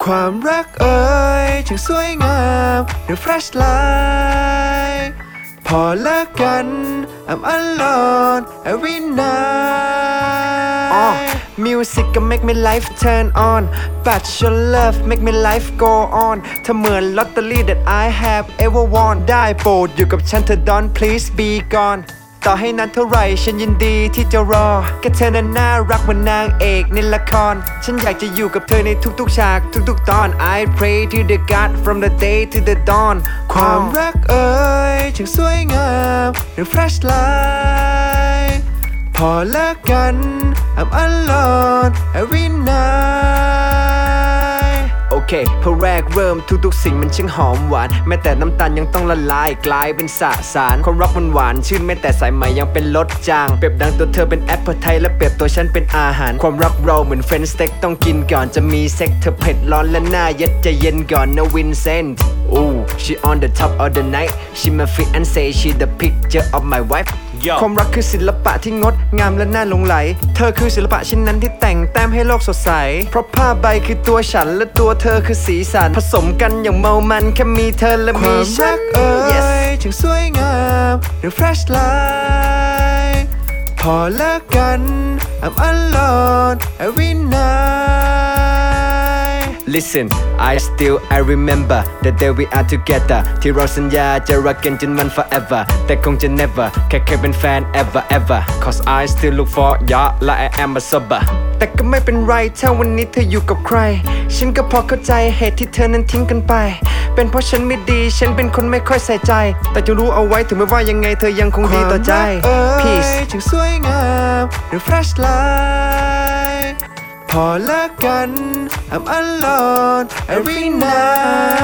ความรักเอ่ยช่างสวยงามหรือ flashlight พอเลิกกัน I'm alone every night Music ก็ make my life turn on But your love make my life go on เธอเหมือนลอตเตอรี่ that I have ever won ได้โปรดอยู่กับฉันเธอ don't please be gone ต่อให้นานเท่าไหร่ฉันยินดีที่จะรอแค่เธอนั้นน่ารักเหมือนนางเอกในละครฉันอยากจะอยู่กับเธอในทุกๆฉากทุกๆตอน I pray to the God from the day to the dawn ความรักเอ่ยช่างสวยงามหรือ flashlight พอเลิกกัน I'm alone every night โอเคพอแรกเริ่มทุกๆสิ่งมันช่างหอมหวานแม้แต่น้ำตาลยังต้องละลายกลายเป็นสสารความรักมันหวานชื่นแม้แต่สายไหมยังเป็นรสจางเปรียบดังตัวเธอเป็นแอปเปิลไทและเปรียบตัวฉันเป็นอาหารความรักเราเหมือนเฟรนช์สเต็กต้องกินก่อนจะมีเซ็กเธอเผ็ดร้อนและหน้าเย็ดใจเย็นก่อนนะวินเซนต์Ooh she on the top of the night she my fiancé she the picture of my wifeความรักคือศิลปะที่งดงามและน่าหลงไหลเธอคือศิลปะชิ้นนั้นที่แต่งแต้มให้โลกสดใสเพราะผ้าใบคือตัวฉันและตัวเธอคือสีสันผสมกันอย่างเมามันแค่มีเธอและมีฉันช่างสวยงามหรือ flashlight พอเลิกกัน I'm alone every night Listen I remember the day we are together ที่เราสัญญาจะรักกันจนมัน forever แต่คงจะ never แค่เคยเป็นแฟน ever Cause I still look for ya like I am a sober แต่ก็ไม่เป็นไรถ้าวันนี้เธออยู่กับใครฉันก็พอเข้าใจเหตุที่เธอนั้นทิ้งกันไปเป็นเพราะฉันไม่ดีฉันเป็นคนไม่ค่อยใส่ใจแต่จะรู้เอาไว้ถึงไม่ว่ายังไงเธอยังคงดีต่อใจ Peace ช่างสวยงามหรือ flashlight พอเลิกกัน I'm alone every night